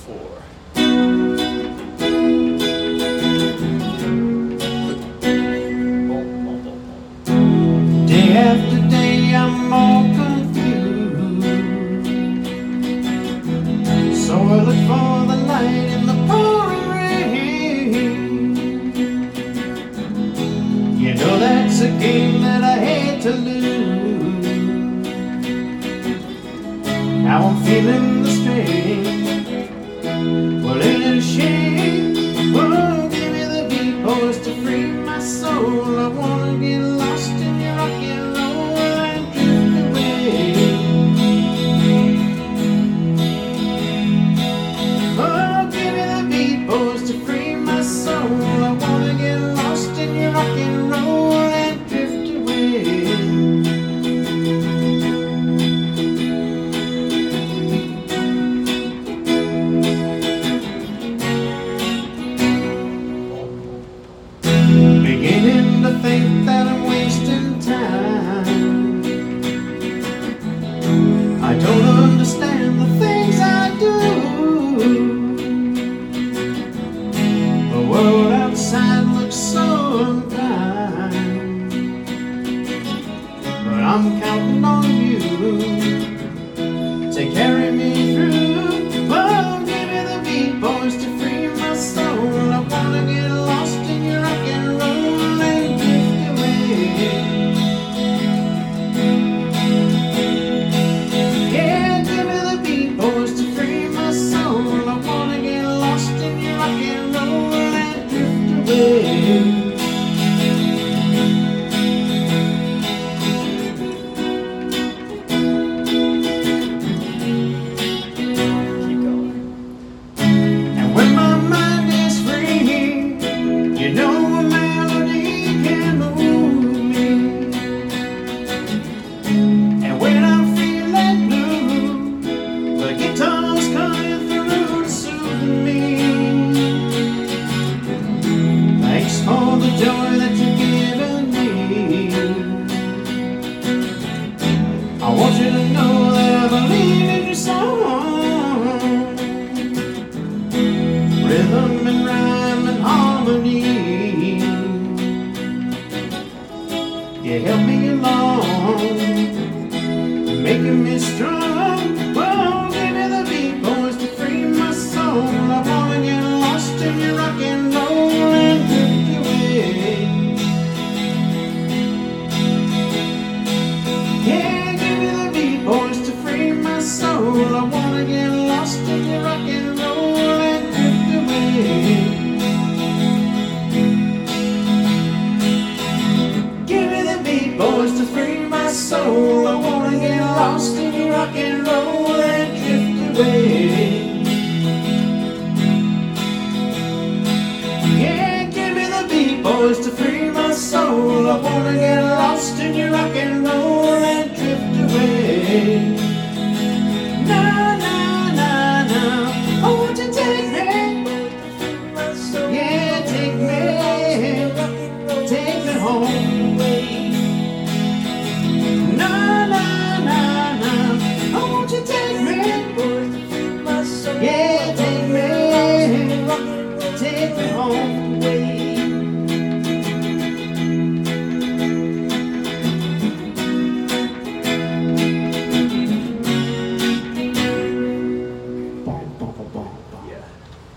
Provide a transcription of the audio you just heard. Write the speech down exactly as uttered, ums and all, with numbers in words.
four. Day after day I'm more confused, so I look for the light in the pouring rain. You know that's a game that I hate to lose. Now I'm feeling the strain. Well, ain't it a shame? Oh, give me the beat, boys, to free my soul. I wanna get lost in your rock and roll and drift away. Oh, give me the beat, boys, to free my soul. I wanna get lost in your rock and roll and drift away. Beginning to think that I'm wasting time. I don't understand the things I do. The world outside looks so unkind, but I'm counting on you to carry me through. Oh, give me the beat, boys, to free my soul. I wanna get lost in your rock and roll and drift away. Yeah, give me the beat, boys, to free my soul. I wanna get lost in your rock and roll and drift away. Keep going. And when my mind is free, you know a melody can move me. And when I'm feeling blue, the guitar's coming through to soothe me. Thanks for the joy that you've given me. I want you to know that I believe in your song. Rhythm and rhyme and harmony, you help me along, making me strong. Oh, give me the beat, boys, to free my soul. I wanna get lost in your rock and roll and drift away. Yeah, give me the beat, boys, to free my soul. I wanna get lost in your rock and roll and drift away. Give me the beat, boys, to free my soul. I wanna get lost in your rock and roll and drift away. Yeah, give me the beat, boys, to free my soul. I wanna get lost in your rock and